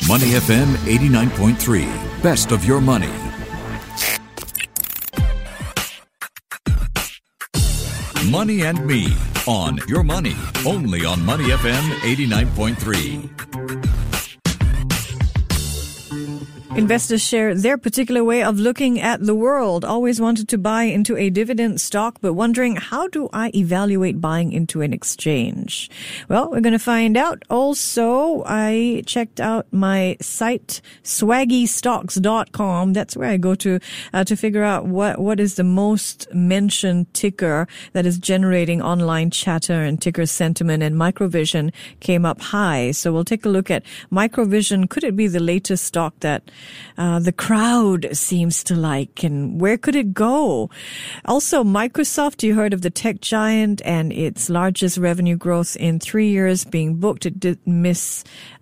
Money FM 89.3. Best of your money. Money and Me on Your Money, only on Money FM 89.3. Investors share their particular way of looking at the world. Always wanted to buy into a dividend stock, but wondering, how do I evaluate buying into an exchange? Well, we're going to find out. Also, I checked out my site, swaggystocks.com. That's where I go to figure out what is the most mentioned ticker that is generating online chatter and ticker sentiment. And Microvision came up high. So we'll take a look at Microvision. Could it be the latest stock that the crowd seems to like, and where could it go? Also, Microsoft, you heard of the tech giant and its largest revenue growth in 3 years being booked. It did miss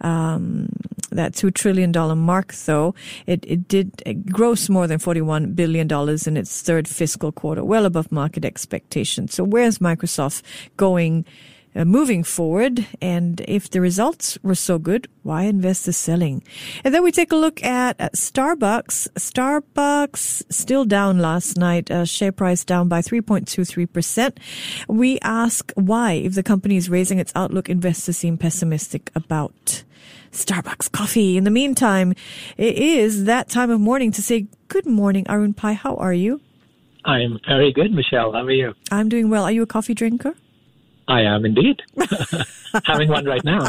that $2 trillion mark, though. It did gross more than $41 billion in its third fiscal quarter, well above market expectations. So where's Microsoft going moving forward? And if the results were so good, why investors selling? And then we take a look at Starbucks. Starbucks still down last night, share price down by 3.23%. We ask why, if the company is raising its outlook, investors seem pessimistic about Starbucks coffee. In the meantime, it is that time of morning to say good morning, Arun Pai. How are you? I'm very good, Michelle. How are you? I'm doing well. Are you a coffee drinker? I am indeed. Having one right now.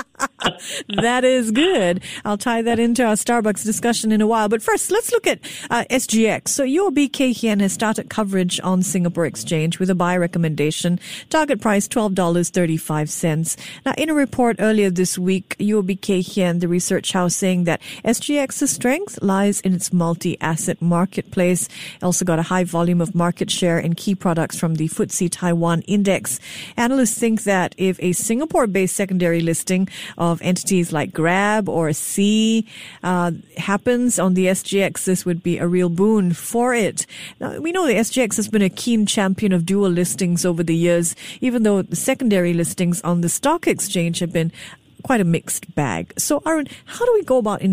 That is good. I'll tie that into our Starbucks discussion in a while. But first, let's look at SGX. So UOB Kay Hian has started coverage on Singapore Exchange with a buy recommendation. Target price $12.35. Now, in a report earlier this week, UOB Kay Hian, the research house, saying that SGX's strength lies in its multi-asset marketplace. Also got a high volume of market share in key products from the FTSE Taiwan Index. Analysts think that if a Singapore-based secondary listing of entities like Grab or Sea happens on the SGX, this would be a real boon for it. Now, we know the SGX has been a keen champion of dual listings over the years, even though the secondary listings on the stock exchange have been quite a mixed bag. So, Arun, how do we go about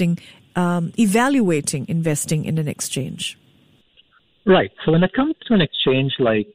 evaluating investing in an exchange? Right. So when it comes to an exchange like,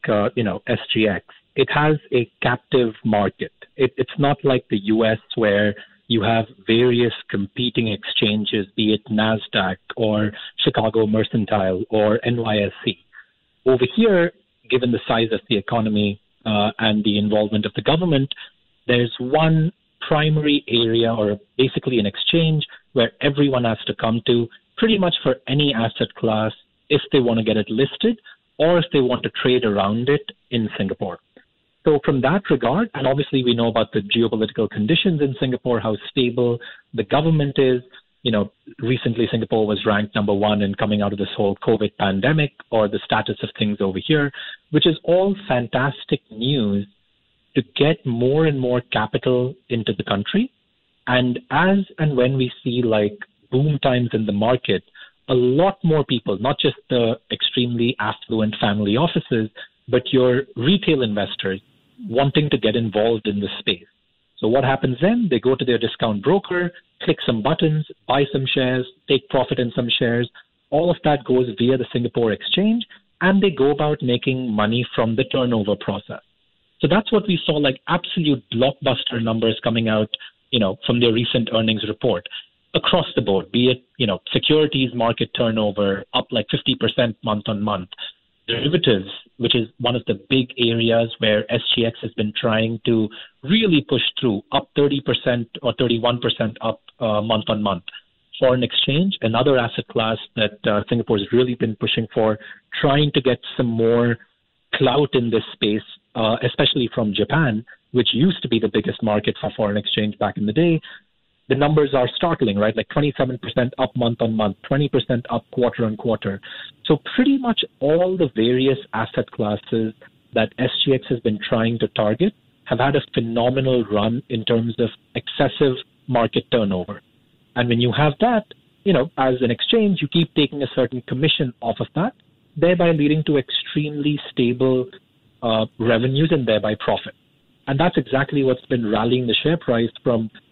SGX, it has a captive market. It's not like the U.S. where you have various competing exchanges, be it NASDAQ or Chicago Mercantile or NYSE. Over here, given the size of the economy and the involvement of the government, there's one primary area, or basically an exchange, where everyone has to come to pretty much for any asset class if they want to get it listed or if they want to trade around it in Singapore. So from that regard, and obviously we know about the geopolitical conditions in Singapore, how stable the government is. Recently Singapore was ranked number one in coming out of this whole COVID pandemic, or the status of things over here, which is all fantastic news to get more and more capital into the country. And as and when we see like boom times in the market, a lot more people, not just the extremely affluent family offices, but your retail investors wanting to get involved in this space. So what happens then? They go to their discount broker, click some buttons, buy some shares, take profit in some shares. All of that goes via the Singapore Exchange, and they go about making money from the turnover process. So that's what we saw, like absolute blockbuster numbers coming out, from their recent earnings report across the board, be it, securities market turnover up like 50% month on month. Derivatives, which is one of the big areas where SGX has been trying to really push through, up 30% or 31% up month on month. Foreign exchange, another asset class that Singapore has really been pushing for, trying to get some more clout in this space, especially from Japan, which used to be the biggest market for foreign exchange back in the day. The numbers are startling, right? Like 27% up month on month, 20% up quarter on quarter. So pretty much all the various asset classes that SGX has been trying to target have had a phenomenal run in terms of excessive market turnover. And when you have that, as an exchange, you keep taking a certain commission off of that, thereby leading to extremely stable revenues and thereby profit. And that's exactly what's been rallying the share price from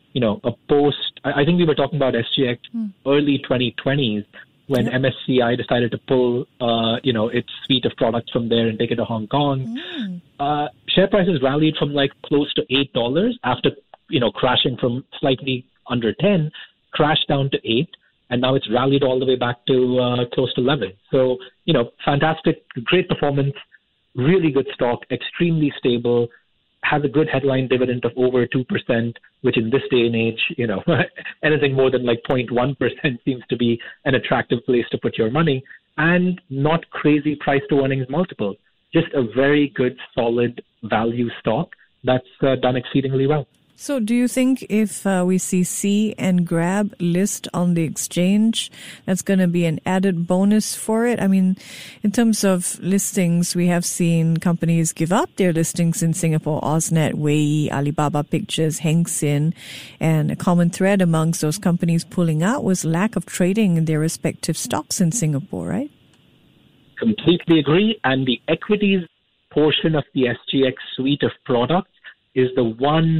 a post. I think we were talking about SGX early 2020s when MSCI decided to pull, its suite of products from there and take it to Hong Kong. Share prices rallied from like close to $8 after, crashing from slightly under 10, crashed down to 8. And now it's rallied all the way back to close to 11. So, fantastic, great performance, really good stock, extremely stable, has a good headline dividend of over 2%, which in this day and age, anything more than like 0.1% seems to be an attractive place to put your money, and not crazy price to earnings multiple. Just a very good, solid value stock that's done exceedingly well. So do you think if we see See and Grab list on the exchange, that's going to be an added bonus for it? I mean, in terms of listings, we have seen companies give up their listings in Singapore, AusNet, Wei, Alibaba Pictures, Heng Sin, and a common thread amongst those companies pulling out was lack of trading in their respective stocks in Singapore, right? Completely agree. And the equities portion of the SGX suite of products is the one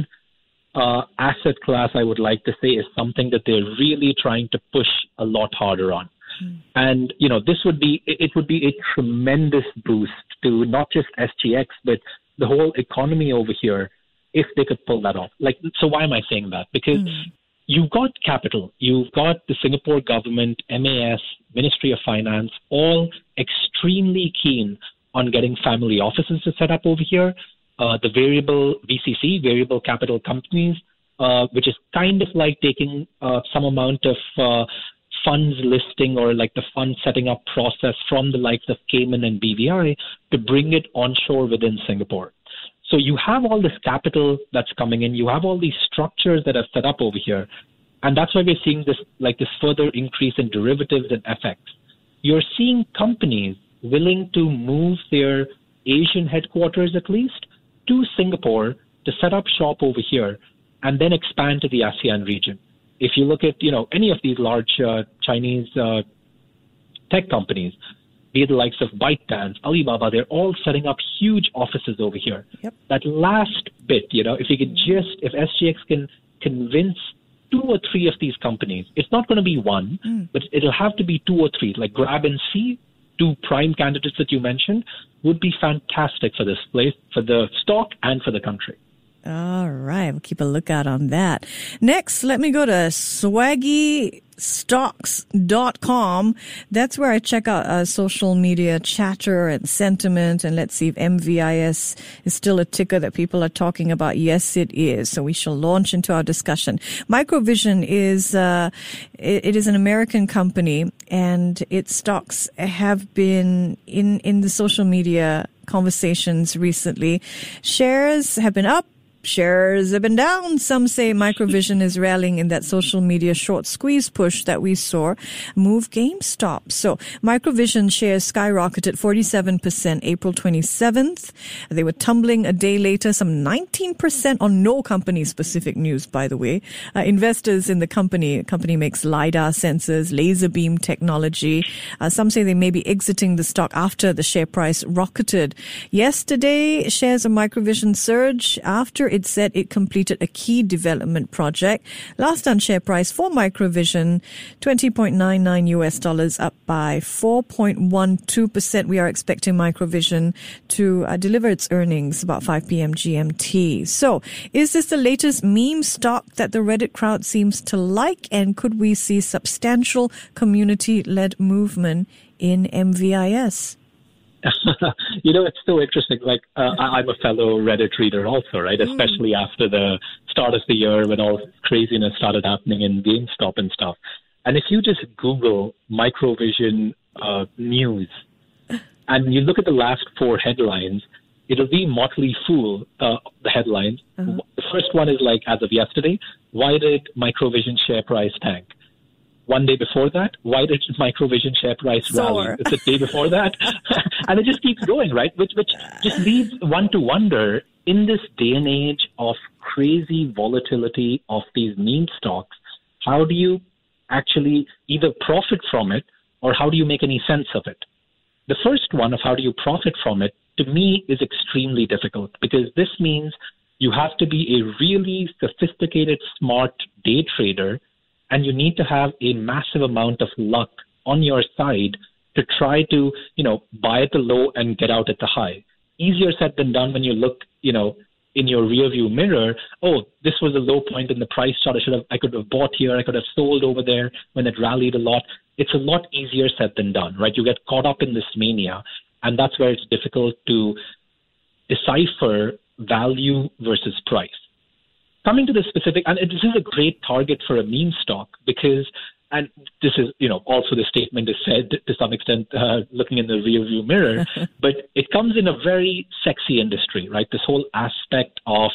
asset class I would like to say is something that they're really trying to push a lot harder on. And, it would be a tremendous boost to not just SGX, but the whole economy over here if they could pull that off. So why am I saying that? Because you've got capital, you've got the Singapore government, MAS, Ministry of Finance, all extremely keen on getting family offices to set up over here. The variable VCC, variable capital companies, which is kind of like taking some amount of funds listing or like the fund setting up process from the likes of Cayman and BVI to bring it onshore within Singapore. So you have all this capital that's coming in. You have all these structures that are set up over here. And that's why we're seeing this further increase in derivatives and FX. You're seeing companies willing to move their Asian headquarters at least to Singapore to set up shop over here and then expand to the ASEAN region. If you look at, any of these large Chinese tech companies, be it the likes of ByteDance, Alibaba, they're all setting up huge offices over here. Yep. That last bit, if SGX can convince 2 or 3 of these companies, it's not going to be one, but it'll have to be 2 or 3, like Grab and See, 2 prime candidates that you mentioned, would be fantastic for this place, for the stock and for the country. All right. We'll keep a lookout on that. Next, let me go to swaggystocks.com. That's where I check out social media chatter and sentiment. And let's see if MVIS is still a ticker that people are talking about. Yes, it is. So we shall launch into our discussion. Microvision is, it is an American company, and its stocks have been in the social media conversations recently. Shares have been up. Shares have been down. Some say Microvision is rallying in that social media short squeeze push that we saw move GameStop. So Microvision shares skyrocketed 47% April 27th. They were tumbling a day later, some 19% on no company-specific news, by the way. Investors in the company makes LiDAR sensors, laser beam technology. Some say they may be exiting the stock after the share price rocketed. Yesterday, shares of Microvision surged after it said it completed a key development project. Last done share price for Microvision, $20.99, up by 4.12%. We are expecting Microvision to deliver its earnings about 5 p.m. GMT. So, is this the latest meme stock that the Reddit crowd seems to like? And could we see substantial community-led movement in MVIS? It's so interesting. I'm a fellow Reddit reader also, right? Especially after the start of the year when all craziness started happening in GameStop and stuff. And if you just Google Microvision news and you look at the last 4 headlines, it'll be Motley Fool, the headlines. The first one is as of yesterday, why did Microvision share price tank? One day before that, why did Microvision share price rally? It's the day before that. And it just keeps going, right? Which just leads one to wonder, in this day and age of crazy volatility of these meme stocks, how do you actually either profit from it or how do you make any sense of it? The first one of how do you profit from it, to me, is extremely difficult because this means You have to be a really sophisticated, smart day trader, and you need to have a massive amount of luck on your side to try to, buy at the low and get out at the high. Easier said than done when you look, in your rearview mirror. Oh, this was a low point in the price chart. I could have bought here. I could have sold over there when it rallied a lot. It's a lot easier said than done, right? You get caught up in this mania, and that's where it's difficult to decipher value versus price. Coming to the specific, and this is a great target for a meme stock because, and this is, also the statement is said to some extent, looking in the rearview mirror, but it comes in a very sexy industry, right? This whole aspect of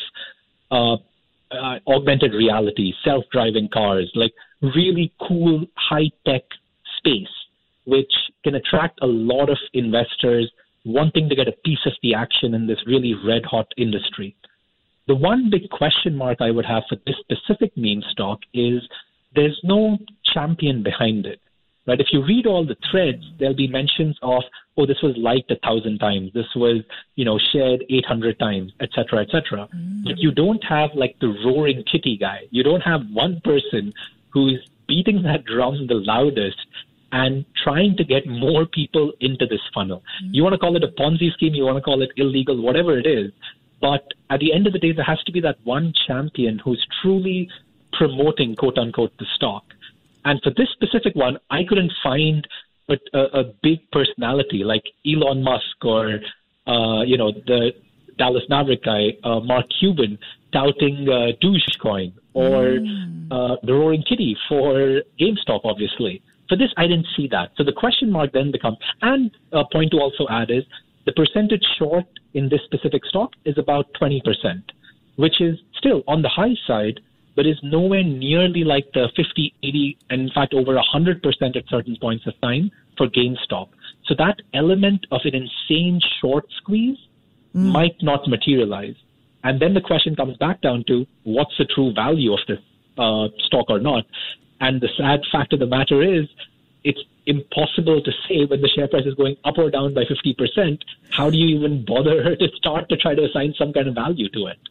augmented reality, self-driving cars, like really cool, high-tech space, which can attract a lot of investors wanting to get a piece of the action in this really red-hot industry. The one big question mark I would have for this specific meme stock is there's no champion behind it, right? If you read all the threads, there'll be mentions of, oh, this was liked 1,000 times, this was, shared 800 times, et cetera, et cetera. But you don't have like the roaring kitty guy. You don't have one person who's beating that drum the loudest and trying to get more people into this funnel. You want to call it a Ponzi scheme, you want to call it illegal, whatever it is. But at the end of the day, there has to be that one champion who's truly promoting, quote unquote, the stock. And for this specific one, I couldn't find a big personality like Elon Musk or, the Dallas Maverick guy, Mark Cuban, touting Dogecoin or the Roaring Kitty for GameStop, obviously. For this, I didn't see that. So the question mark then becomes, and a point to also add is, the percentage short in this specific stock is about 20%, which is still on the high side, but is nowhere nearly like the 50, 80, and in fact over 100% at certain points of time for GameStop. So that element of an insane short squeeze might not materialize. And then the question comes back down to what's the true value of this stock or not. And the sad fact of the matter is it's impossible to say when the share price is going up or down by 50%. How do you even bother to start to try to assign some kind of value to it?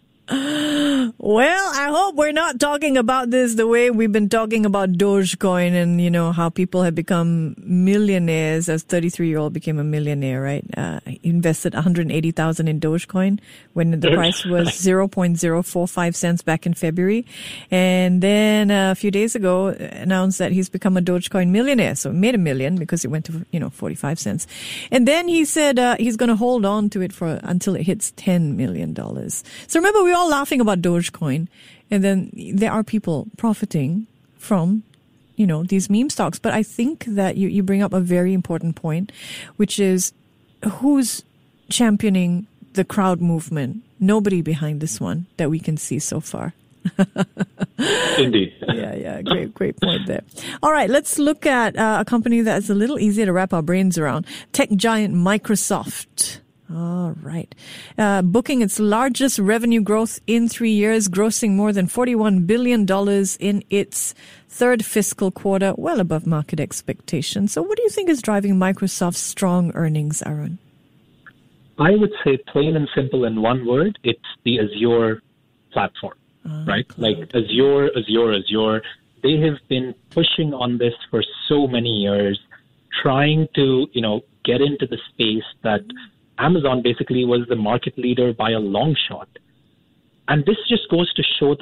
Well, I hope we're not talking about this the way we've been talking about Dogecoin and, how people have become millionaires as 33-year-old became a millionaire, right? Invested $180,000 in Dogecoin when the price was 0.045 cents back in February. And then a few days ago announced that he's become a Dogecoin millionaire. So made $1 million because it went to, 45 cents. And then he said he's going to hold on to it until it hits $10 million. So remember, we're all laughing about Dogecoin, and then there are people profiting from, these meme stocks. But I think that you bring up a very important point, which is who's championing the crowd movement? Nobody behind this one that we can see so far. Indeed. Yeah. Great point there. All right, let's look at a company that's a little easier to wrap our brains around. Tech giant Microsoft. All right. Booking its largest revenue growth in 3 years, grossing more than $41 billion in its third fiscal quarter, well above market expectations. So what do you think is driving Microsoft's strong earnings, Arun? I would say plain and simple in one word, it's the Azure platform, right? Like Azure. They have been pushing on this for so many years, trying to, get into the space that Amazon basically was the market leader by a long shot. And this just goes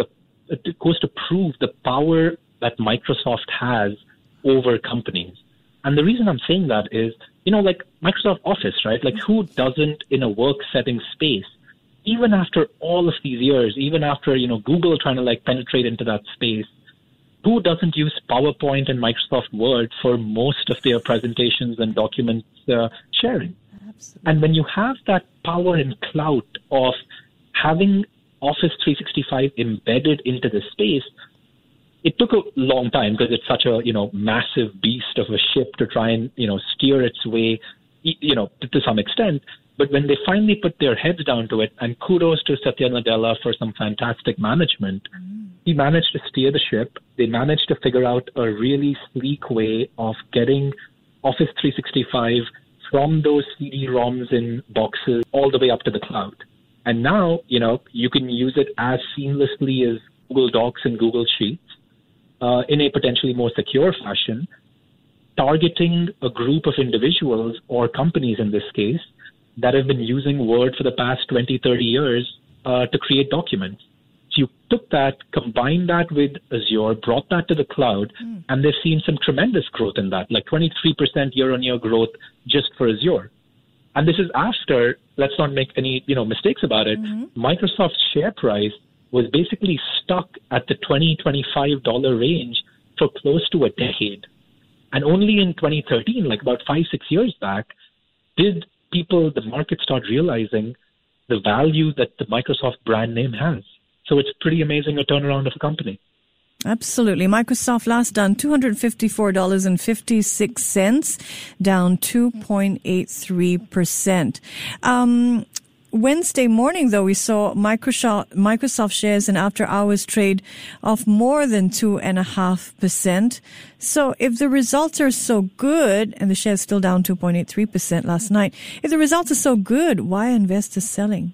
to prove the power that Microsoft has over companies. And the reason I'm saying that is, like Microsoft Office, right? Like who doesn't in a work setting space, even after all of these years, even after, Google trying to penetrate into that space, who doesn't use PowerPoint and Microsoft Word for most of their presentations and documents sharing? Absolutely. And when you have that power and clout of having Office 365 embedded into the space, it took a long time because it's such a, massive beast of a ship to try and, steer its way, to some extent. But when they finally put their heads down to it, and kudos to Satya Nadella for some fantastic management, he managed to steer the ship. They managed to figure out a really sleek way of getting Office 365 from those CD-ROMs in boxes all the way up to the cloud. And now, you can use it as seamlessly as Google Docs and Google Sheets in a potentially more secure fashion, targeting a group of individuals or companies in this case that have been using Word for the past 20, 30 years to create documents. So you took that, combined that with Azure, brought that to the cloud, and they've seen some tremendous growth in that, like 23% year-on-year growth just for Azure. And this is after, let's not make any mistakes about it, Microsoft's share price was basically stuck at the $20, $25 range for close to a decade. And only in 2013, like about 5-6 years back, did the market start realizing the value that the Microsoft brand name has. So it's pretty amazing a turnaround of a company. Absolutely. Microsoft last done $254.56, down 2.83%. Wednesday morning, though, we saw Microsoft shares in after hours trade off more than 2.5%. So if the results are so good, and the share's still down 2.83% last night, if the results are so good, why are investors selling?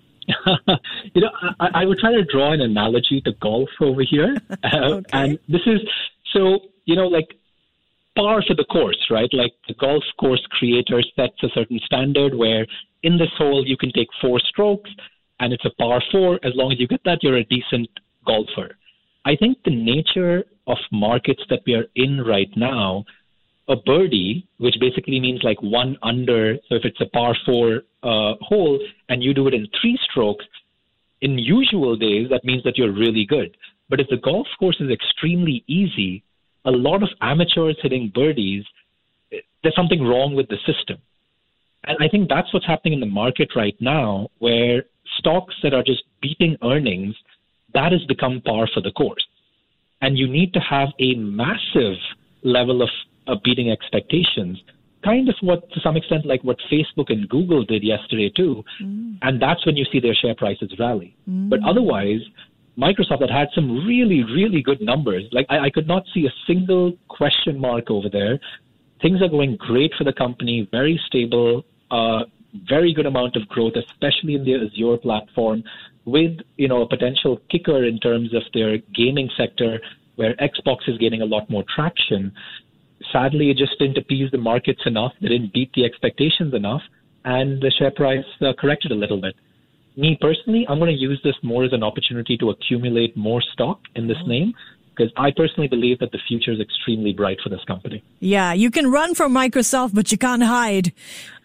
I would try to draw an analogy to golf over here. Okay. And this is, like par for the course, right? Like the golf course creator sets a certain standard where in this hole you can take 4 strokes and it's a par 4. As long as you get that, you're a decent golfer. I think the nature of markets that we are in right now, a birdie, which basically means like 1 under, so if it's a par 4 hole and you do it in 3 strokes, in usual days, that means that you're really good. But if the golf course is extremely easy, a lot of amateurs hitting birdies, there's something wrong with the system. And I think that's what's happening in the market right now, where stocks that are just beating earnings, that has become par for the course. And you need to have a massive level of beating expectations, kind of to some extent, like what Facebook and Google did yesterday too. And that's when you see their share prices rally. But otherwise, Microsoft had some really, really good numbers. Like I could not see a single question mark over there. Things are going great for the company, very stable, very good amount of growth, especially in the Azure platform, with a potential kicker in terms of their gaming sector, where Xbox is gaining a lot more traction. Sadly, it just didn't appease the markets enough. They didn't beat the expectations enough, and the share price corrected a little bit. Me personally, I'm going to use this more as an opportunity to accumulate more stock in this name, because I personally believe that the future is extremely bright for this company. Yeah, you can run from Microsoft, but you can't hide.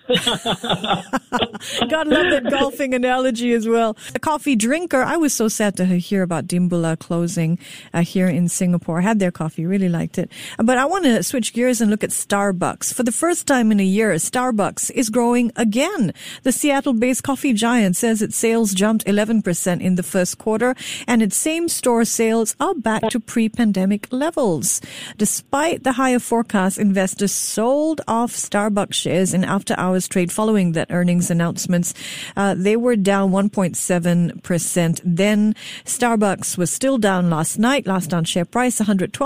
Gotta love that golfing analogy as well. A coffee drinker. I was so sad to hear about Dimbula closing here in Singapore. I had their coffee, really liked it. But I want to switch gears and look at Starbucks. For the first time in a year, Starbucks is growing again. The Seattle-based coffee giant says its sales jumped 11% in the first quarter, and its same-store sales are back to pre-pandemic levels. Despite the higher forecast, investors sold off Starbucks shares in after-hours trade following that earnings announcements. They were down 1.7%. Then Starbucks was still down last night. Last on share price,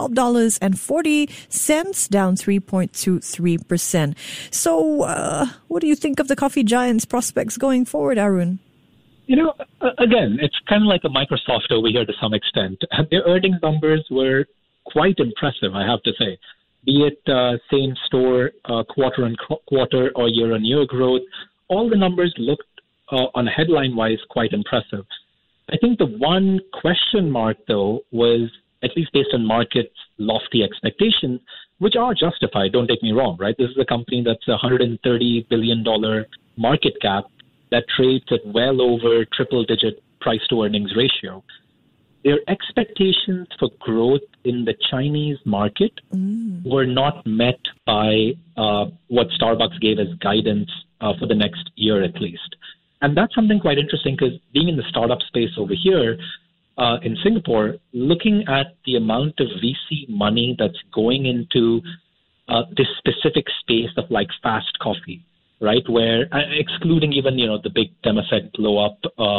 $112.40, down 3.23%. So what do you think of the coffee giant's prospects going forward, Arun? Again, it's kind of like a Microsoft over here to some extent. Their earnings numbers were quite impressive, I have to say. Be it same store, quarter-on-quarter or year-on-year growth, all the numbers looked, on headline-wise, quite impressive. I think the one question mark, though, was, at least based on markets' lofty expectations, which are justified, don't take me wrong, right? This is a company that's a $130 billion market cap that trades at well over triple-digit price-to-earnings ratio. Their expectations for growth in the Chinese market were not met by what Starbucks gave as guidance for the next year at least. And that's something quite interesting, because being in the startup space over here in Singapore, looking at the amount of VC money that's going into this specific space of like fast coffee, right, where excluding even, the big Temasek blow up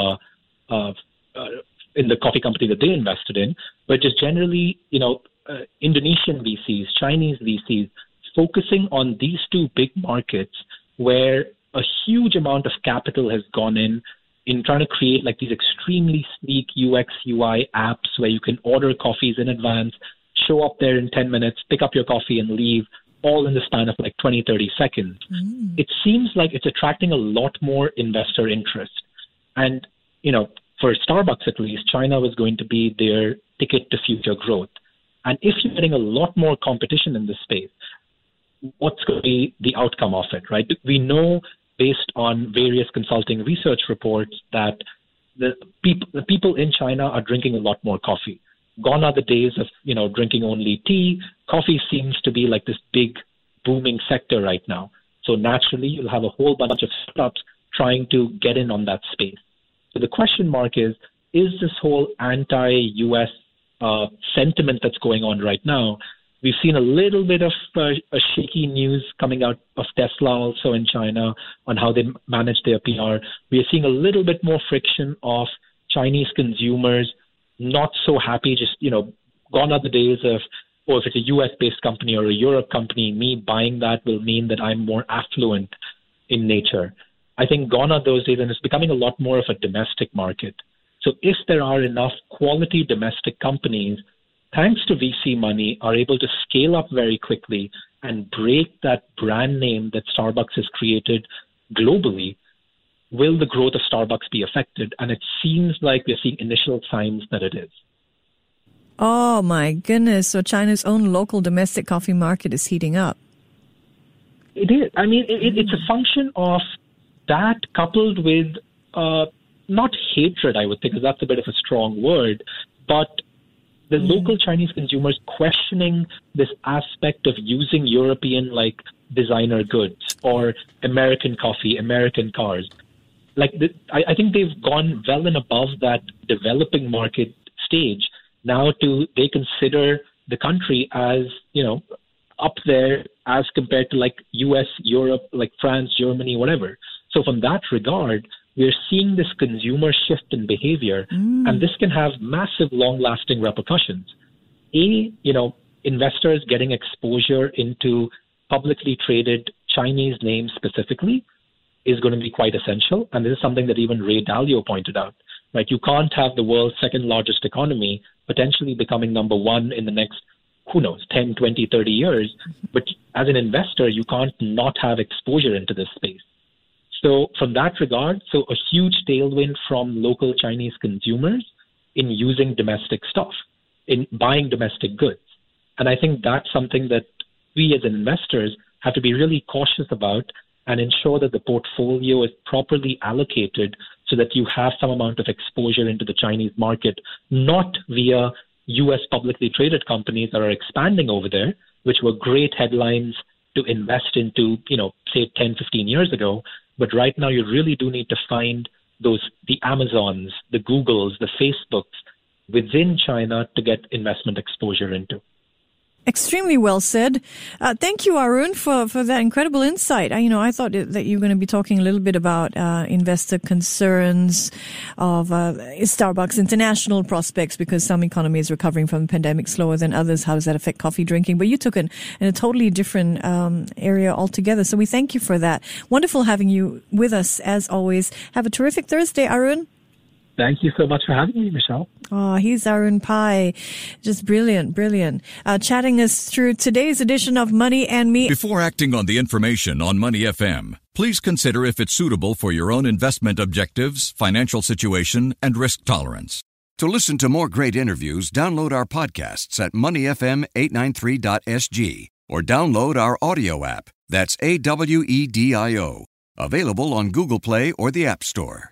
in the coffee company that they invested in, but just generally, Indonesian VCs, Chinese VCs, focusing on these two big markets where a huge amount of capital has gone in in trying to create like these extremely sleek UX, UI apps where you can order coffees in advance, show up there in 10 minutes, pick up your coffee and leave, all in the span of like 20, 30 seconds. It seems like it's attracting a lot more investor interest. And, for Starbucks at least, China was going to be their ticket to future growth. And if you're getting a lot more competition in this space, what's going to be the outcome of it, right? We know based on various consulting research reports that the people in China are drinking a lot more coffee. Gone are the days of, drinking only tea. Coffee seems to be like this big booming sector right now. So naturally, you'll have a whole bunch of startups trying to get in on that space. So the question mark is this whole anti-US sentiment that's going on right now? We've seen a little bit of a shaky news coming out of Tesla also in China on how they manage their PR. We are seeing a little bit more friction of Chinese consumers not so happy, just, gone are the days of, if it's a US-based company or a Europe company, me buying that will mean that I'm more affluent in nature. I think gone are those days, and it's becoming a lot more of a domestic market. So if there are enough quality domestic companies, thanks to VC money, are able to scale up very quickly and break that brand name that Starbucks has created globally, will the growth of Starbucks be affected? And it seems like we're seeing initial signs that it is. Oh, my goodness. So China's own local domestic coffee market is heating up. It is. I mean, it's a function of that coupled with not hatred, I would think, because that's a bit of a strong word, but the local Chinese consumers questioning this aspect of using European like designer goods or American coffee, American cars. I think they've gone well and above that developing market stage. Now they consider the country as, up there as compared to like US, Europe, like France, Germany, whatever. So from that regard, we're seeing this consumer shift in behavior, and this can have massive, long-lasting repercussions. Investors getting exposure into publicly traded Chinese names specifically is going to be quite essential, and this is something that even Ray Dalio pointed out. Right? You can't have the world's second largest economy potentially becoming number one in the next, 10, 20, 30 years. But as an investor, you can't not have exposure into this space. So from that regard, a huge tailwind from local Chinese consumers in using domestic stuff, in buying domestic goods. And I think that's something that we as investors have to be really cautious about and ensure that the portfolio is properly allocated so that you have some amount of exposure into the Chinese market, not via U.S. publicly traded companies that are expanding over there, which were great headlines to invest into, say 10, 15 years ago. But right now you really do need to find the Amazons, the Googles, the Facebooks within China to get investment exposure into. Extremely well said. Thank you, Arun, for that incredible insight. I thought that you were going to be talking a little bit about investor concerns of Starbucks' international prospects because some economies recovering from the pandemic slower than others. How does that affect coffee drinking? But you took it in a totally different area altogether. So we thank you for that. Wonderful having you with us as always. Have a terrific Thursday, Arun. Thank you so much for having me, Michelle. Oh, he's Arun Pai. Just brilliant. Chatting us through today's edition of Money and Me. Before acting on the information on Money FM, please consider if it's suitable for your own investment objectives, financial situation, and risk tolerance. To listen to more great interviews, download our podcasts at moneyfm893.sg or download our audio app. That's AWEDIO. Available on Google Play or the App Store.